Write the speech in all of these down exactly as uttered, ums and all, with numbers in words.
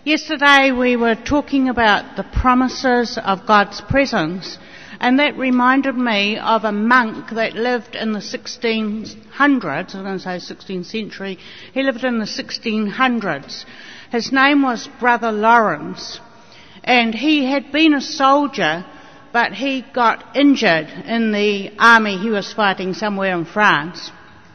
Yesterday we were talking about the promises of God's presence, and that reminded me of a monk that lived in the sixteen hundreds, I was going to say sixteenth century, he lived in the sixteen hundreds. His name was Brother Lawrence, and he had been a soldier, but he got injured in the army he was fighting somewhere in France.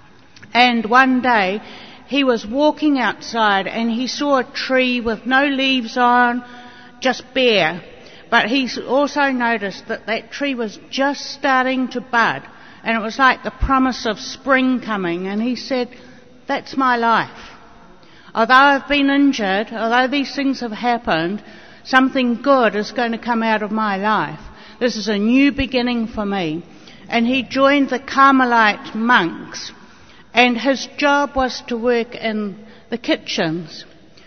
And one day he was walking outside and he saw a tree with no leaves on, just bare. But he also noticed that that tree was just starting to bud, and it was like the promise of spring coming. And he said, that's my life. Although I've been injured, although these things have happened, something good is going to come out of my life. This is a new beginning for me. And he joined the Carmelite monks, and his job was to work in the kitchens.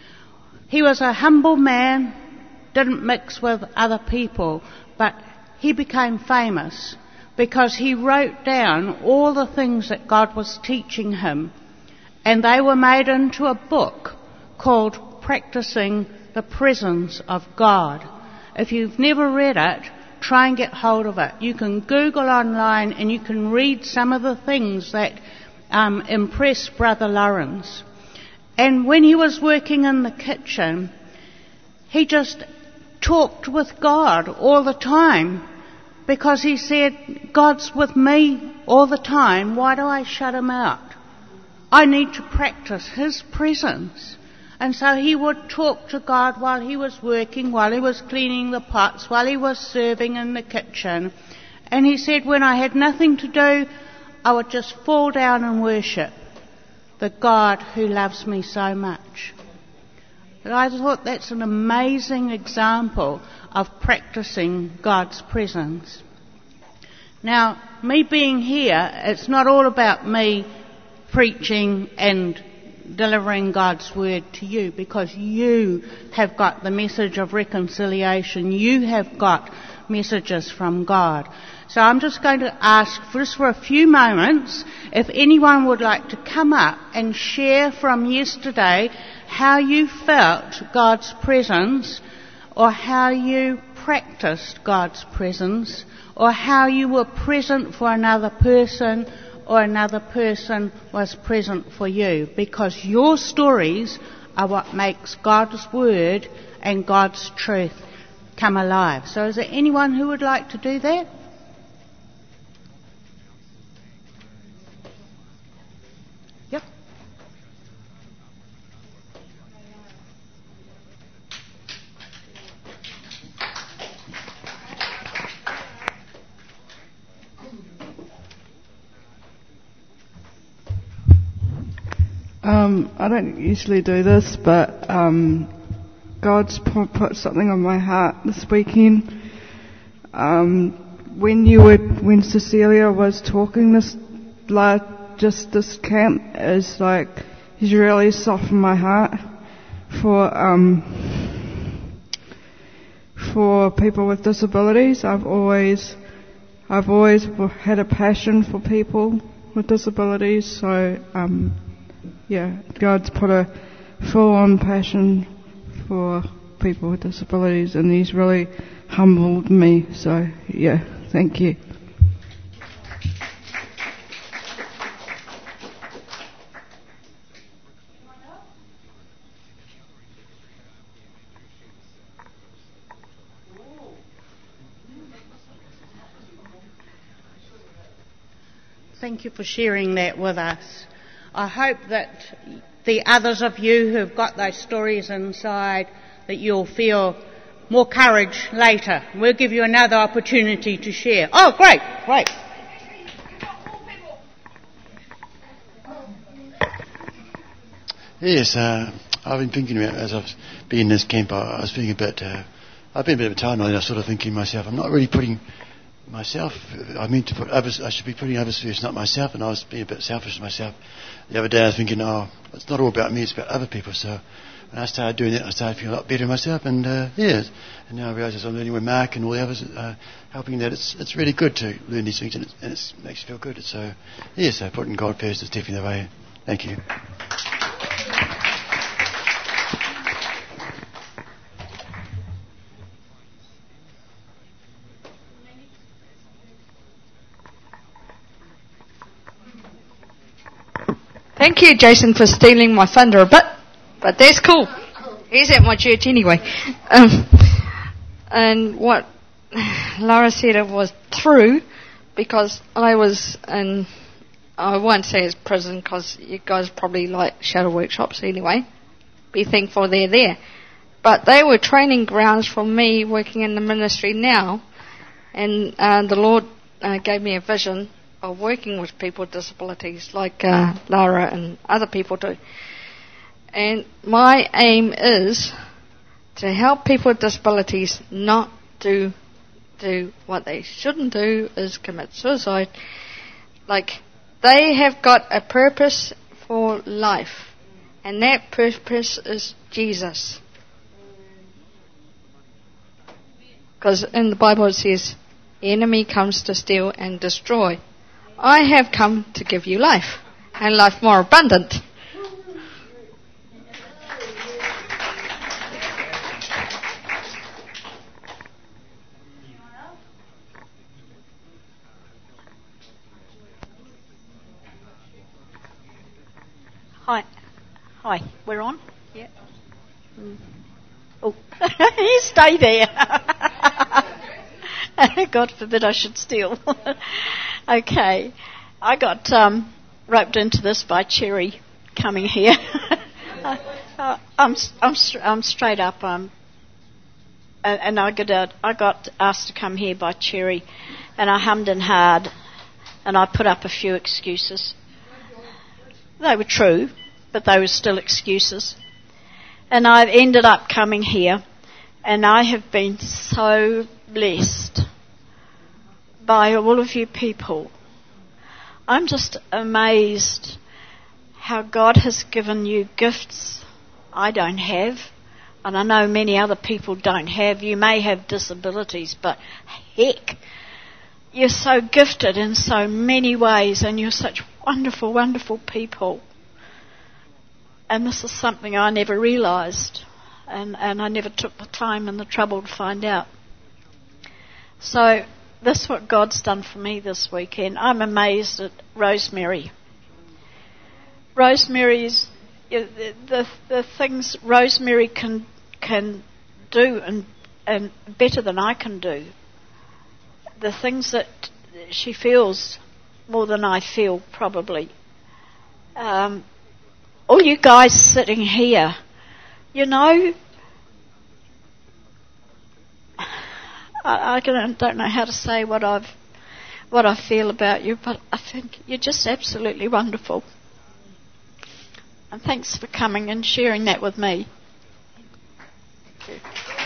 He was a humble man, didn't mix with other people, but he became famous because he wrote down all the things that God was teaching him, and they were made into a book called Practicing the Presence of God. If you've never read it, try and get hold of it. You can Google online and you can read some of the things that um, impressed Brother Lawrence. And when he was working in the kitchen, he just talked with God all the time, because he said, God's with me all the time. Why do I shut him out? I need to practice his presence. And so he would talk to God while he was working, while he was cleaning the pots, while he was serving in the kitchen. And he said, when I had nothing to do, I would just fall down and worship the God who loves me so much. And I thought that's an amazing example of practicing God's presence. Now, me being here, it's not all about me preaching and delivering God's word to you, because you have got the message of reconciliation. You have got messages from God. So I'm just going to ask for just for a few moments if anyone would like to come up and share from yesterday how you felt God's presence, or how you practiced God's presence, or how you were present for another person, or another person was present for you, because your stories are what makes God's word and God's truth come alive. So is there anyone who would like to do that? Yep. Um, I don't usually do this, but um, God's put something on my heart this weekend. Um, when you were, when Cecilia was talking, this, like, just this camp is like, He's really softened my heart for um, for people with disabilities. I've always, I've always had a passion for people with disabilities. So. Um, Yeah, God's put a full-on passion for people with disabilities, and He's really humbled me. So, yeah, thank you. Thank you for sharing that with us. I hope that the others of you who've got those stories inside, that you'll feel more courage later. We'll give you another opportunity to share. Oh, great, great. Yes, uh, I've been thinking about, as I've been in this camp, I, I was feeling a bit, uh, I've been a bit of a time lately. I was sort of thinking to myself, I'm not really putting myself, I mean to put others, I should be putting others first, not myself, and I was being a bit selfish of myself. The other day I was thinking, oh, it's not all about me, it's about other people. So when I started doing that, I started feeling a lot better myself, and uh, yeah, and now I realise as I'm learning with Mark and all the others uh, helping, that it's it's really good to learn these things, and, it, and it makes you feel good. So yeah, so putting God first is definitely the way. Thank you. Thank you, Jason, for stealing my thunder a bit, but that's cool. He's at my church anyway. Um, and what Lara said, it was true, because I was in, I won't say it's prison, because you guys probably like shadow workshops anyway. Be thankful they're there. But they were training grounds for me working in the ministry now, and uh, the Lord uh, gave me a vision of working with people with disabilities, like uh, Lara and other people do. And my aim is to help people with disabilities not do do what they shouldn't do, is commit suicide. Like, they have got a purpose for life, and that purpose is Jesus. Because in the Bible it says, the enemy comes to steal and destroy. I have come to give you life, and life more abundant. Hi. Hi. We're on? Yeah. Mm. Oh, you stay there. God forbid I should steal. Okay. I got um, roped into this by Cherry coming here. uh, I'm, I'm, I'm straight up. Um, and, and I got out, I got asked to come here by Cherry, and I hummed and hawed, and I put up a few excuses. They were true, but they were still excuses. And I've ended up coming here, and I have been so blessed by all of you people. I'm just amazed how God has given you gifts I don't have, and I know many other people don't have. You may have disabilities, but heck, you're so gifted in so many ways, and you're such wonderful, wonderful people. And this is something I never realised, and, and I never took the time and the trouble to find out. So that's what God's done for me this weekend. I'm amazed at Rosemary. Rosemary's, the, the, the things Rosemary can can do, and, and better than I can do. The things that she feels more than I feel, probably. Um, all you guys sitting here, you know, I, I don't, don't know how to say what I've, what I feel about you, but I think you're just absolutely wonderful. And thanks for coming and sharing that with me. Thank you.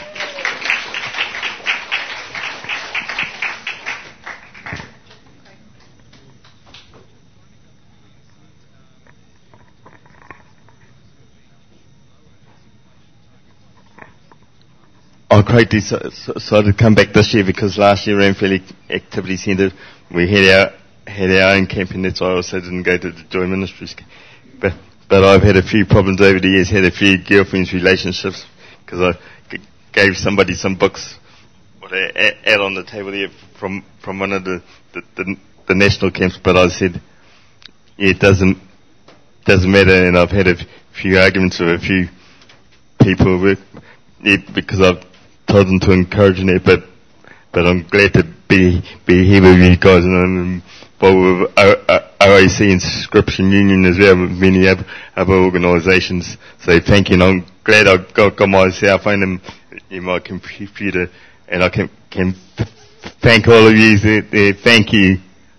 Oh, great. So, so, so to come back this year, because last year Ranfurly Activity Centre, we had our had our own camp, and that's why I also didn't go to the Joy Ministries. But but I've had a few problems over the years, had a few girlfriends, relationships, because I g- gave somebody some books, what I add on the table there from from one of the the, the the national camps. But I said, yeah, it doesn't doesn't matter, and I've had a f- few arguments with a few people with, yeah, because I've told them to encourage me, but but I'm glad to be be here with you guys, and I'm involved with R A C and Scripture Union as well, with many other, other organisations. So thank you, and I'm glad I got, got my cell phone in, in my computer, and I can can thank all of you there. there. Thank you.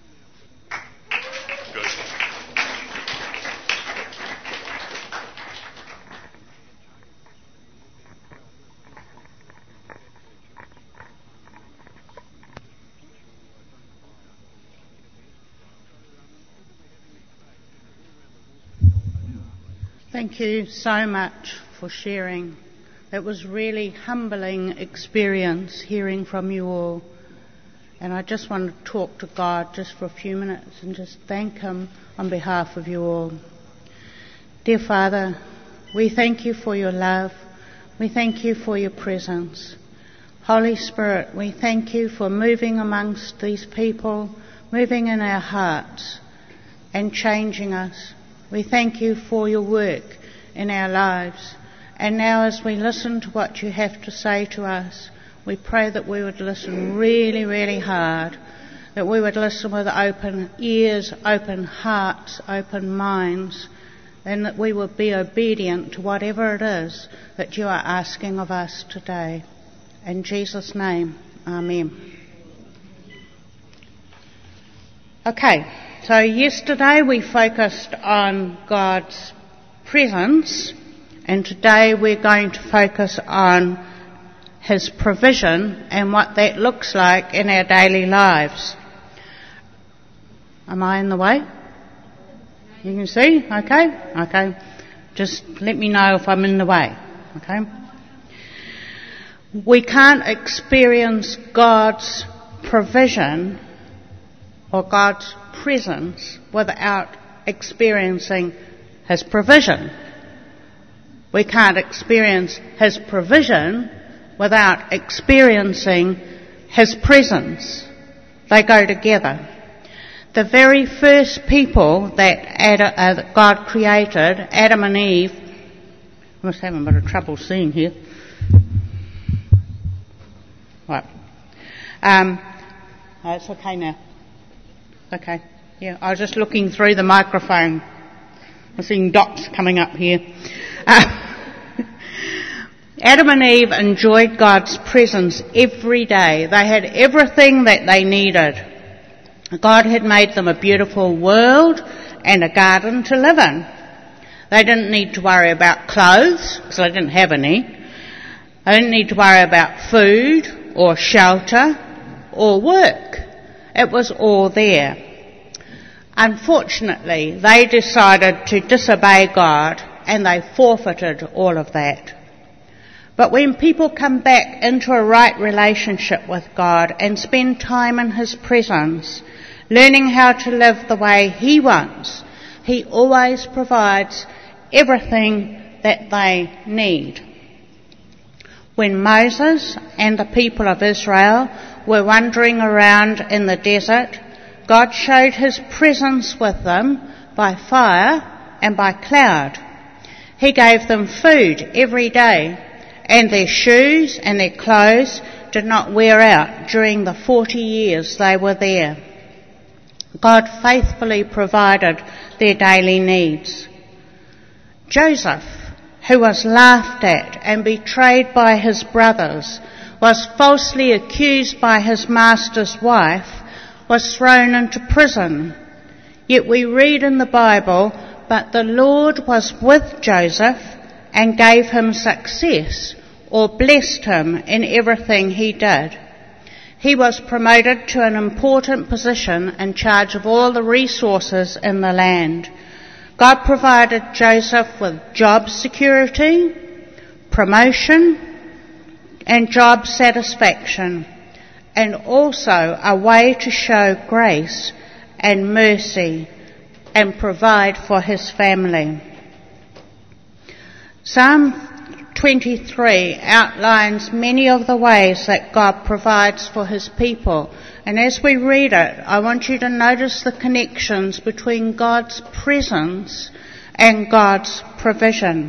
Thank you so much for sharing. It was really humbling experience hearing from you all. And I just want to talk to God just for a few minutes and just thank Him on behalf of you all. Dear Father, we thank you for your love. We thank you for your presence. Holy Spirit, we thank you for moving amongst these people, moving in our hearts and changing us. We thank you for your work in our lives. And now as we listen to what you have to say to us, we pray that we would listen really, really hard, that we would listen with open ears, open hearts, open minds, and that we would be obedient to whatever it is that you are asking of us today. In Jesus' name, amen. Okay, so yesterday we focused on God's presence, and today we're going to focus on His provision and what that looks like in our daily lives. Am I in the way? You can see? Okay? Okay. Just let me know if I'm in the way. Okay? We can't experience God's provision or God's presence without experiencing His provision. We can't experience His provision without experiencing His presence. They go together. The very first people that, Adam, uh, that God created, Adam and Eve, I must have a bit of trouble seeing here. Right. Um, oh, it's okay now. Okay. Yeah, I was just looking through the microphone. I'm seeing dots coming up here. Uh, Adam and Eve enjoyed God's presence every day. They had everything that they needed. God had made them a beautiful world and a garden to live in. They didn't need to worry about clothes, because they didn't have any. They didn't need to worry about food or shelter or work. It was all there. Unfortunately, they decided to disobey God and they forfeited all of that. But when people come back into a right relationship with God and spend time in His presence, learning how to live the way He wants, He always provides everything that they need. When Moses and the people of Israel were wandering around in the desert, God showed His presence with them by fire and by cloud. He gave them food every day, and their shoes and their clothes did not wear out during the forty years they were there. God faithfully provided their daily needs. Joseph, who was laughed at and betrayed by his brothers, was falsely accused by his master's wife, was thrown into prison. Yet we read in the Bible, but the Lord was with Joseph and gave him success, or blessed him in everything he did. He was promoted to an important position in charge of all the resources in the land. God provided Joseph with job security, promotion, and job satisfaction, and also a way to show grace and mercy and provide for his family. Psalm twenty-three outlines many of the ways that God provides for His people. And as we read it, I want you to notice the connections between God's presence and God's provision.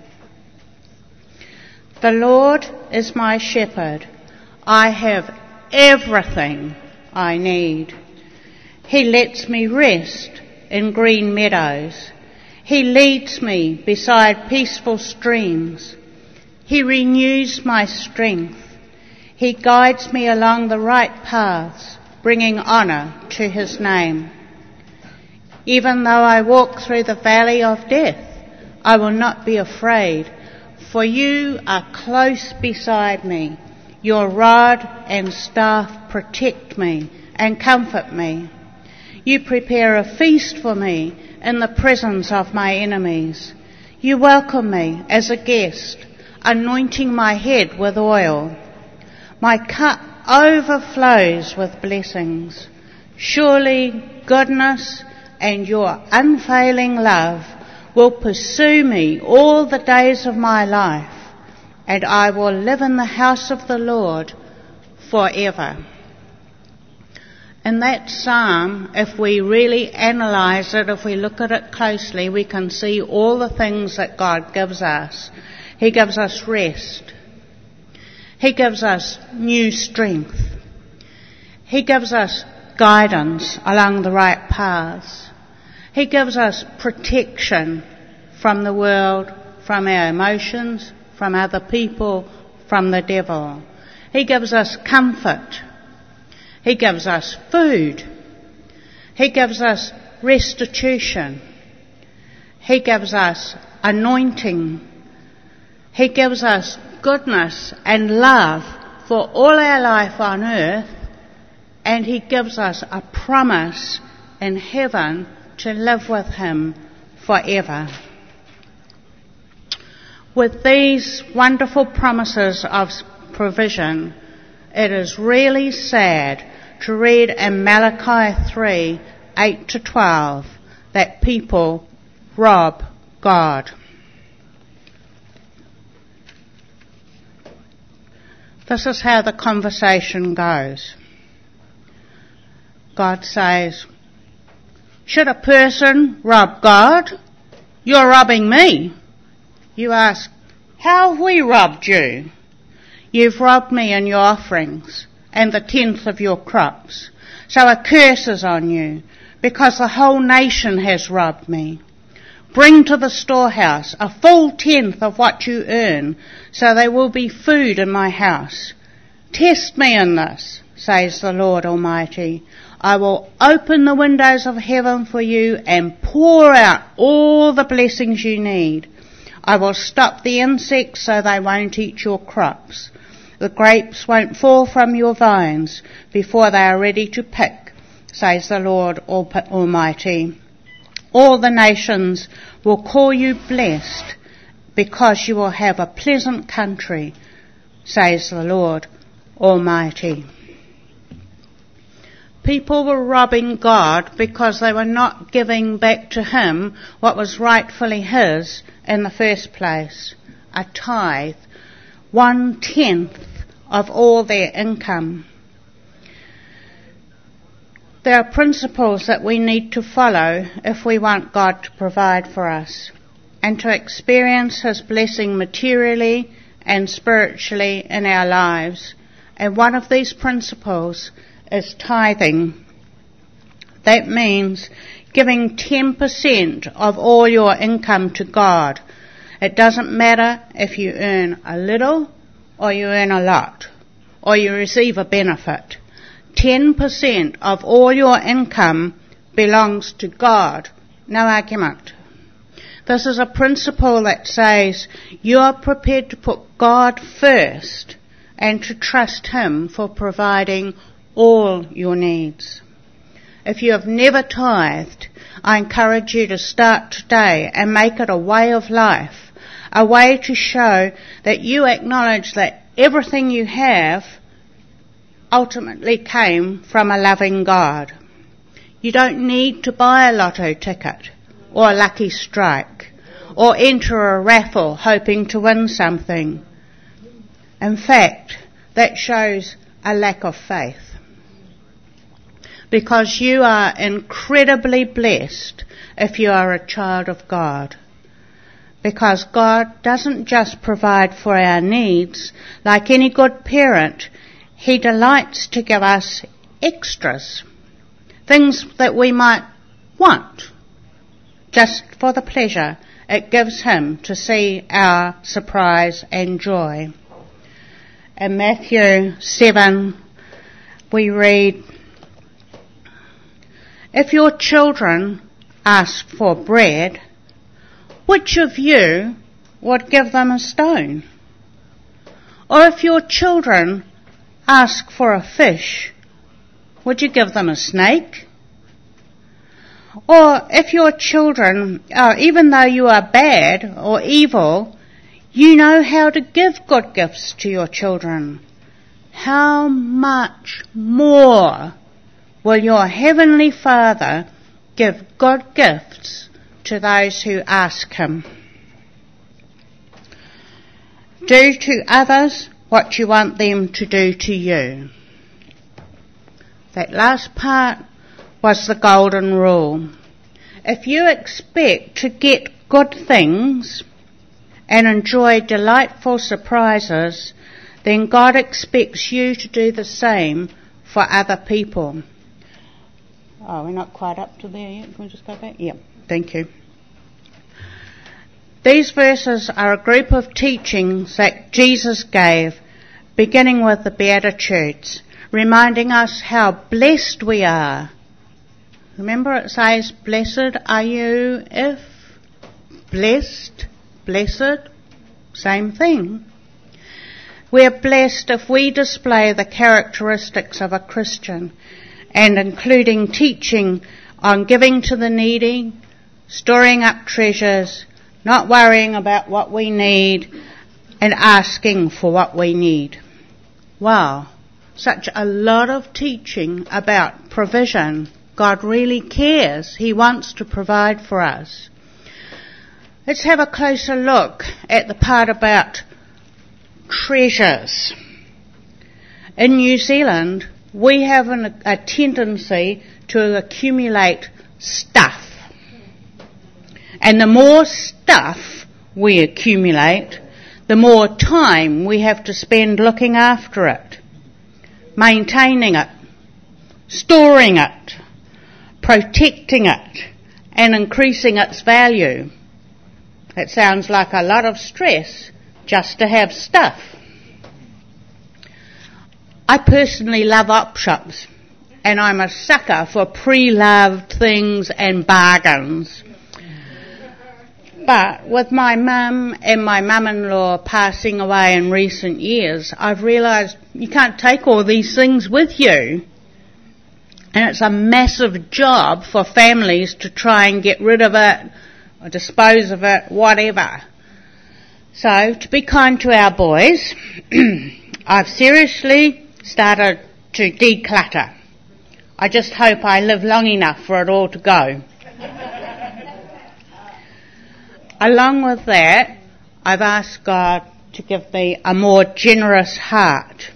The Lord is my shepherd. I have everything I need. He lets me rest in green meadows. He leads me beside peaceful streams. He renews my strength. He guides me along the right paths, bringing honour to His name. Even though I walk through the valley of death, I will not be afraid, for you are close beside me. Your rod and staff protect me and comfort me. You prepare a feast for me in the presence of my enemies. You welcome me as a guest, anointing my head with oil. My cup overflows with blessings. Surely goodness and your unfailing love will pursue me all the days of my life, and I will live in the house of the Lord forever. In that psalm, if we really analyse it, if we look at it closely, we can see all the things that God gives us. He gives us rest. He gives us new strength. He gives us guidance along the right paths. He gives us protection from the world, from our emotions, from other people, from the devil. He gives us comfort. He gives us food. He gives us restitution. He gives us anointing. He gives us goodness and love for all our life on earth, and He gives us a promise in heaven to live with Him forever. With these wonderful promises of provision, it is really sad to read in Malachi three, eight to twelve, that people rob God. This is how the conversation goes. God says, should a person rob God? You're robbing me. You ask, how have we robbed you? You've robbed me in your offerings and the tenth of your crops. So a curse is on you, because the whole nation has robbed me. Bring to the storehouse a full tenth of what you earn, so there will be food in my house. Test me in this, says the Lord Almighty. I will open the windows of heaven for you and pour out all the blessings you need. I will stop the insects so they won't eat your crops. The grapes won't fall from your vines before they are ready to pick, says the Lord Almighty. All the nations will call you blessed, because you will have a pleasant country, says the Lord Almighty. People were robbing God because they were not giving back to Him what was rightfully His in the first place, a tithe, one-tenth of all their income. There are principles that we need to follow if we want God to provide for us and to experience His blessing materially and spiritually in our lives. And one of these principles is tithing. That means giving ten percent of all your income to God. It doesn't matter if you earn a little or you earn a lot or you receive a benefit. ten percent of all your income belongs to God. No argument. This is a principle that says you're prepared to put God first and to trust Him for providing all your needs. If you have never tithed, I encourage you to start today and make it a way of life, a way to show that you acknowledge that everything you have ultimately came from a loving God. You don't need to buy a lotto ticket or a lucky strike or enter a raffle hoping to win something. In fact, that shows a lack of faith, because you are incredibly blessed if you are a child of God. Because God doesn't just provide for our needs. Like any good parent, He delights to give us extras, things that we might want, just for the pleasure it gives Him to see our surprise and joy. In Matthew seven, we read, if your children ask for bread, which of you would give them a stone? Or if your children ask for a fish, would you give them a snake? Or if your children, uh, even though you are bad or evil, you know how to give good gifts to your children, how much more will your Heavenly Father give good gifts to those who ask Him? Do to others what you want them to do to you. That last part was the golden rule. If you expect to get good things and enjoy delightful surprises, then God expects you to do the same for other people. Oh, we're not quite up to there yet. Can we just go back? Yeah, thank you. These verses are a group of teachings that Jesus gave, beginning with the Beatitudes, reminding us how blessed we are. Remember it says, blessed are you if, blessed, blessed, same thing. We're blessed if we display the characteristics of a Christian, and including teaching on giving to the needy, storing up treasures, not worrying about what we need, and asking for what we need. Wow, such a lot of teaching about provision. God really cares. He wants to provide for us. Let's have a closer look at the part about treasures. In New Zealand, we have an, a tendency to accumulate stuff. And the more stuff we accumulate, the more time we have to spend looking after it, maintaining it, storing it, protecting it, and increasing its value. It sounds like a lot of stress just to have stuff. I personally love op shops, and I'm a sucker for pre-loved things and bargains. But with my mum and my mum-in-law passing away in recent years, I've realised you can't take all these things with you. And it's a massive job for families to try and get rid of it, or dispose of it, whatever. So, to be kind to our boys, I've seriously started to declutter. I just hope I live long enough for it all to go. Along with that, I've asked God to give me a more generous heart.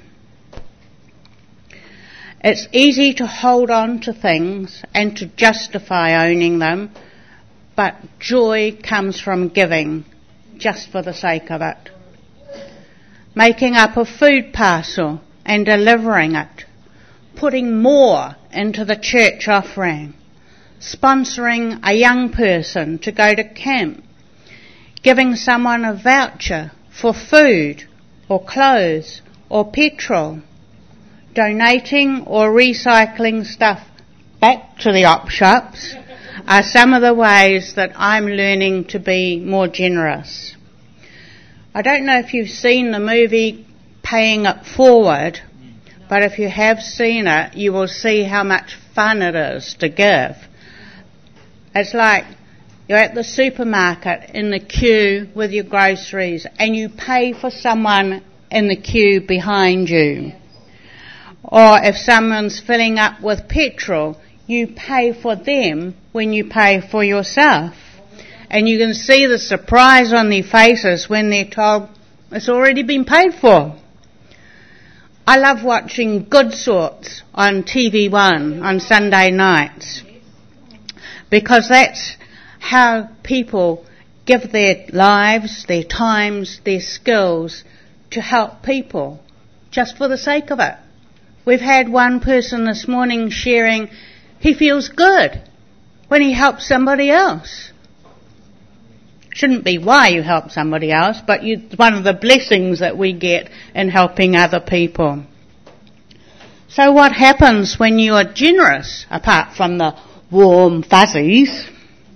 It's easy to hold on to things and to justify owning them, but joy comes from giving, just for the sake of it. Making up a food parcel and delivering it, putting more into the church offering, sponsoring a young person to go to camp, giving someone a voucher for food or clothes or petrol, donating or recycling stuff back to the op shops are some of the ways that I'm learning to be more generous. I don't know if you've seen the movie Paying It Forward, but if you have seen it, you will see how much fun it is to give. It's like you're at the supermarket in the queue with your groceries and you pay for someone in the queue behind you. Or if someone's filling up with petrol, you pay for them when you pay for yourself. And you can see the surprise on their faces when they're told it's already been paid for. I love watching Good Sorts on T V one on Sunday nights, because that's how people give their lives, their times, their skills to help people, just for the sake of it. We've had one person this morning sharing he feels good when he helps somebody else. Shouldn't be why you help somebody else, but you, it's one of the blessings that we get in helping other people. So what happens when you are generous, apart from the warm fuzzies?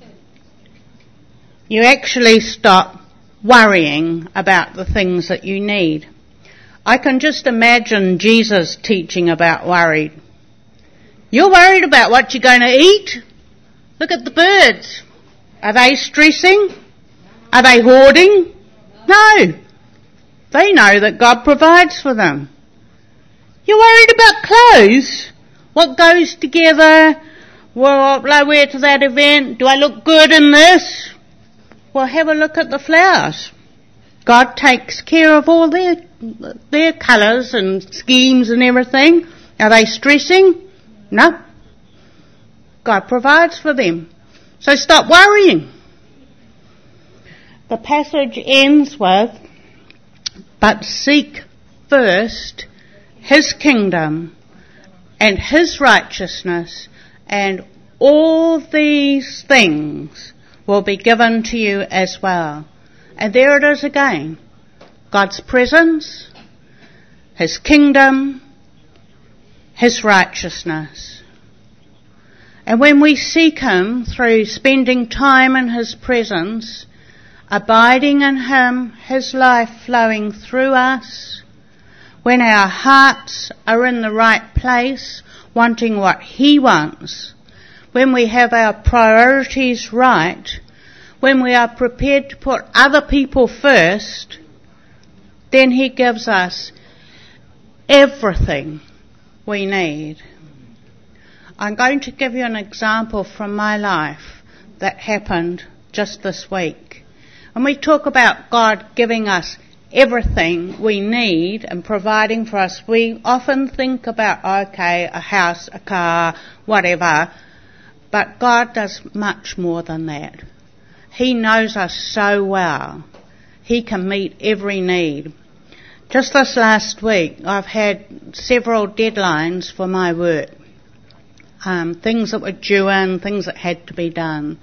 You actually stop worrying about the things that you need. I can just imagine Jesus teaching about worried. You're worried about what you're going to eat? Look at the birds. Are they stressing? Are they hoarding? No. They know that God provides for them. You're worried about clothes? What goes together? What will I wear to that event? Do I look good in this? Well, have a look at the flowers. God takes care of all their their colours and schemes and everything. Are they stressing? No. God provides for them. So stop worrying. The passage ends with, but seek first his kingdom and his righteousness, and all these things will be given to you as well. And there it is again. God's presence, his kingdom, his righteousness. And when we seek him through spending time in his presence, abiding in him, his life flowing through us, when our hearts are in the right place, wanting what he wants, when we have our priorities right, when we are prepared to put other people first, then he gives us everything we need. I'm going to give you an example from my life that happened just this week. When we talk about God giving us everything we need and providing for us, we often think about, okay, a house, a car, whatever, but God does much more than that. He knows us so well. He can meet every need. Just this last week, I've had several deadlines for my work. Um, things that were due in, things that had to be done.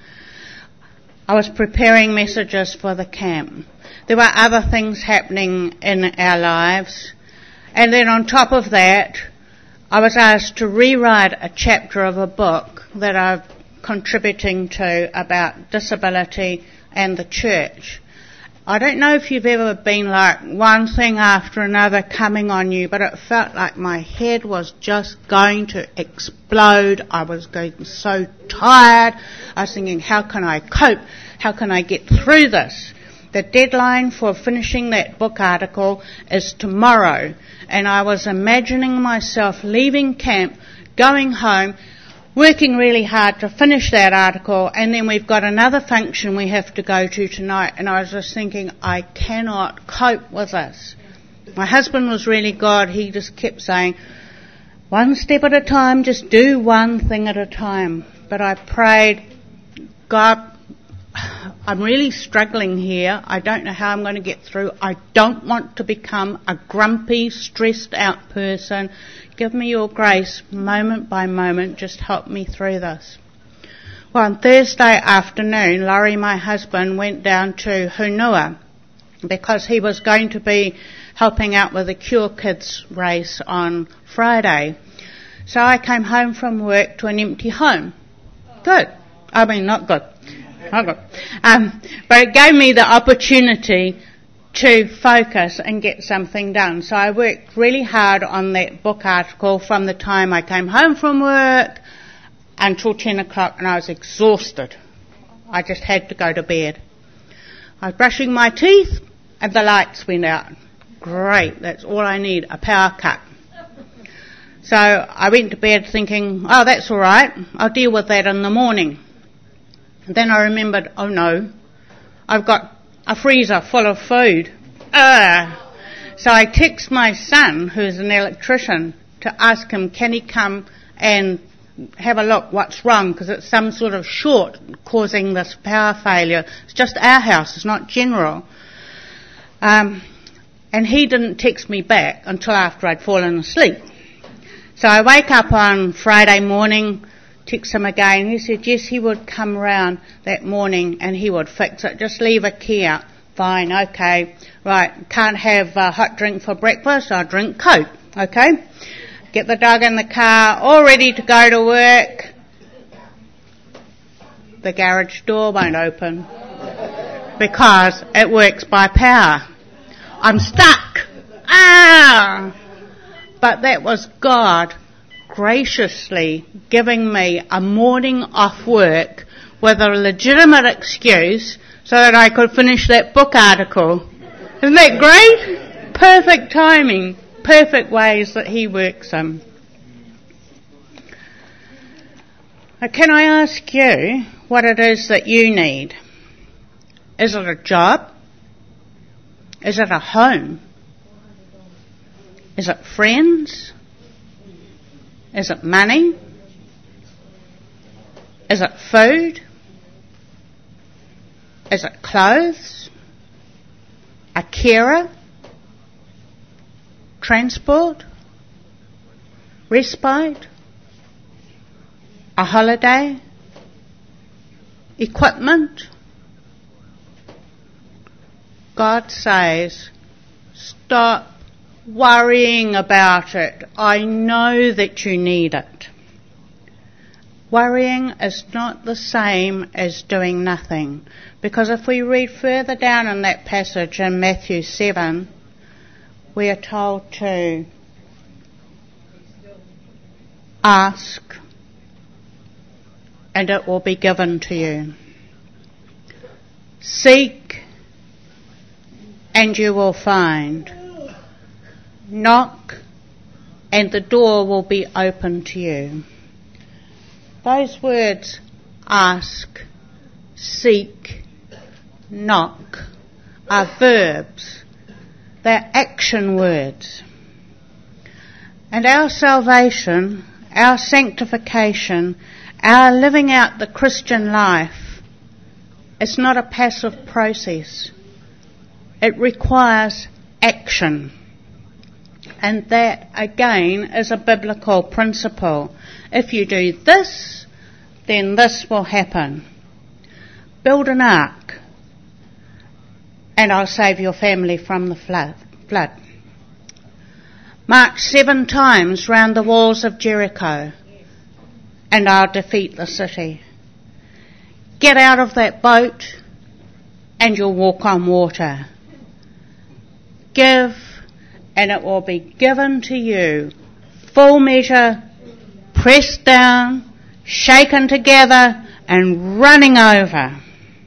I was preparing messages for the camp. There were other things happening in our lives. And then on top of that, I was asked to rewrite a chapter of a book that I'm contributing to about disability and the church. I don't know if you've ever been like one thing after another coming on you, but it felt like my head was just going to explode. I was getting so tired. I was thinking, how can I cope? How can I get through this? The deadline for finishing that book article is tomorrow. And I was imagining myself leaving camp, going home, working really hard to finish that article, and then we've got another function we have to go to tonight, and I was just thinking, I cannot cope with this. My husband was really good. He just kept saying, one step at a time, just do one thing at a time. But I prayed, God, I'm really struggling here. I don't know how I'm going to get through. I don't want to become a grumpy, stressed out person. Give me your grace moment by moment. Just help me through this. Well, on Thursday afternoon, Laurie, my husband, went down to Hunua because he was going to be helping out with the Cure Kids race on Friday. So I came home from work to an empty home. Good. I mean, not good. Not good. Um, but it gave me the opportunity to focus and get something done. So I worked really hard on that book article from the time I came home from work until ten o'clock, and I was exhausted. I just had to go to bed. I was brushing my teeth and the lights went out. Great, that's all I need, a power cut. So I went to bed thinking, oh, that's all right, I'll deal with that in the morning. And then I remembered, oh no, I've got a freezer full of food. Uh, so I text my son, who's an electrician, to ask him, can he come and have a look what's wrong, because it's some sort of short causing this power failure. It's just our house, it's not general. Um, and he didn't text me back until after I'd fallen asleep. So I wake up on Friday morning, text him again. He said, yes, he would come round that morning and he would fix it. Just leave a key out. Fine, okay. Right, can't have a hot drink for breakfast. I'll drink Coke, okay? Get the dog in the car, all ready to go to work. The garage door won't open because it works by power. I'm stuck. Ah! But that was God graciously giving me a morning off work with a legitimate excuse so that I could finish that book article. Isn't that great? Perfect timing, perfect ways that he works in. Now, can I ask you what it is that you need? Is it a job? Is it a home? Is it friends? Is it money? Is it food? Is it clothes? A carer? Transport? Respite? A holiday? Equipment? God says, stop worrying about it. I know that you need it. Worrying is not the same as doing nothing, because if we read further down in that passage in Matthew seven, we are told to ask and it will be given to you. Seek and you will find. Knock and the door will be open to you. Those words, ask, seek, knock, are verbs. They're action words. And our salvation, our sanctification, our living out the Christian life is not a passive process. It requires action. And that, again, is a biblical principle. If you do this, then this will happen. Build an ark, and I'll save your family from the flood. flood. March seven times round the walls of Jericho, and I'll defeat the city. Get out of that boat, and you'll walk on water. Give, and it will be given to you. Full measure, pressed down, shaken together, and running over.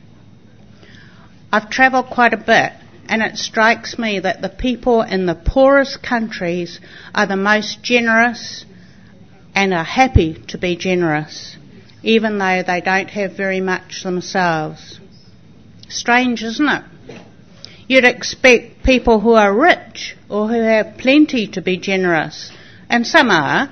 I've travelled quite a bit, and it strikes me that the people in the poorest countries are the most generous and are happy to be generous, even though they don't have very much themselves. Strange, isn't it? You'd expect people who are rich or who have plenty to be generous, and some are.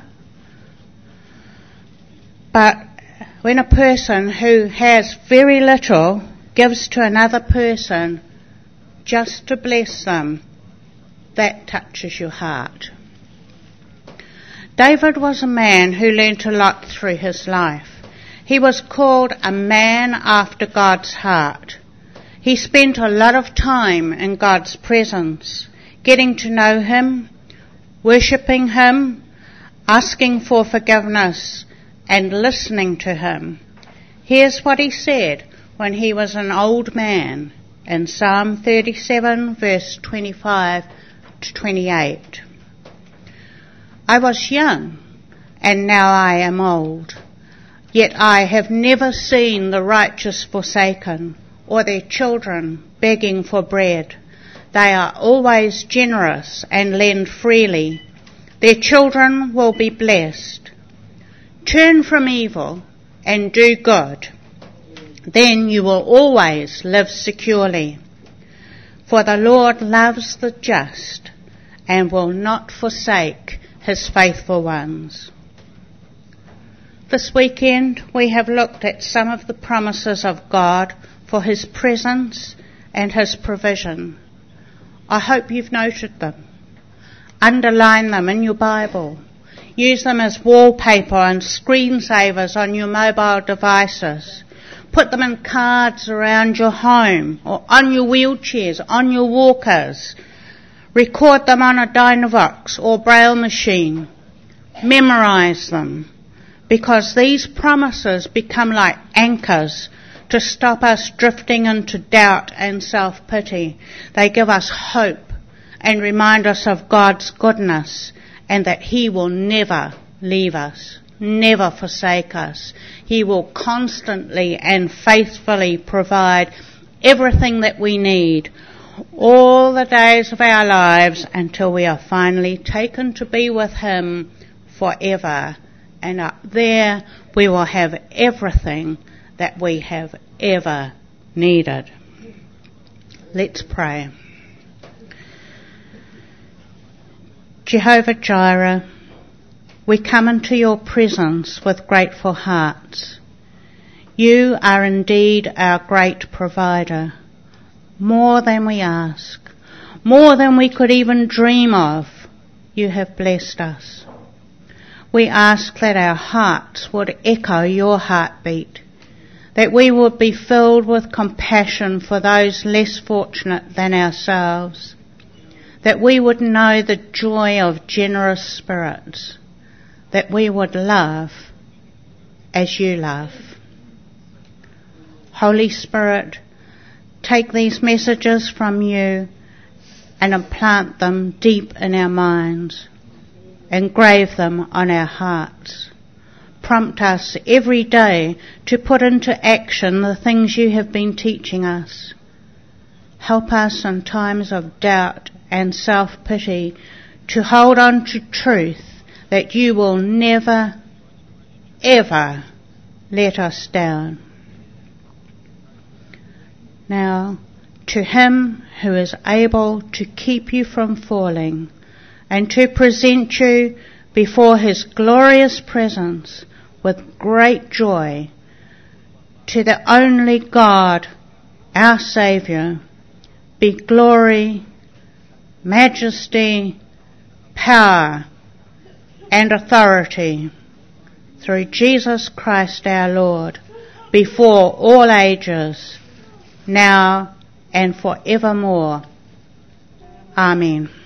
But when a person who has very little gives to another person just to bless them, that touches your heart. David was a man who learnt a lot through his life. He was called a man after God's heart. He spent a lot of time in God's presence, getting to know him, worshipping him, asking for forgiveness, and listening to him. Here's what he said when he was an old man in Psalm thirty-seven, verse twenty-five to twenty-eight. I was young, and now I am old, yet I have never seen the righteous forsaken, or their children begging for bread. They are always generous and lend freely. Their children will be blessed. Turn from evil and do good. Then you will always live securely. For the Lord loves the just and will not forsake his faithful ones. This weekend we have looked at some of the promises of God for his presence and his provision. I hope you've noted them. Underline them in your Bible. Use them as wallpaper and screensavers on your mobile devices. Put them in cards around your home or on your wheelchairs, on your walkers. Record them on a Dynavox or Braille machine. Memorise them, because these promises become like anchors to stop us drifting into doubt and self-pity. They give us hope and remind us of God's goodness and that he will never leave us, never forsake us. He will constantly and faithfully provide everything that we need all the days of our lives until we are finally taken to be with him forever. And up there we will have everything that we have ever needed. Let's pray. Jehovah Jireh, we come into your presence with grateful hearts. You are indeed our great provider, more than we ask, more than we could even dream of. You have blessed us. We ask that our hearts would echo your heartbeat, that we would be filled with compassion for those less fortunate than ourselves, that we would know the joy of generous spirits, that we would love as you love. Holy Spirit, take these messages from you and implant them deep in our minds. Engrave them on our hearts. Prompt us every day to put into action the things you have been teaching us. Help us in times of doubt and self-pity to hold on to truth that you will never, ever let us down. Now, to him who is able to keep you from falling and to present you before his glorious presence with great joy, to the only God, our Saviour, be glory, majesty, power, and authority through Jesus Christ our Lord, before all ages, now and forevermore. Amen.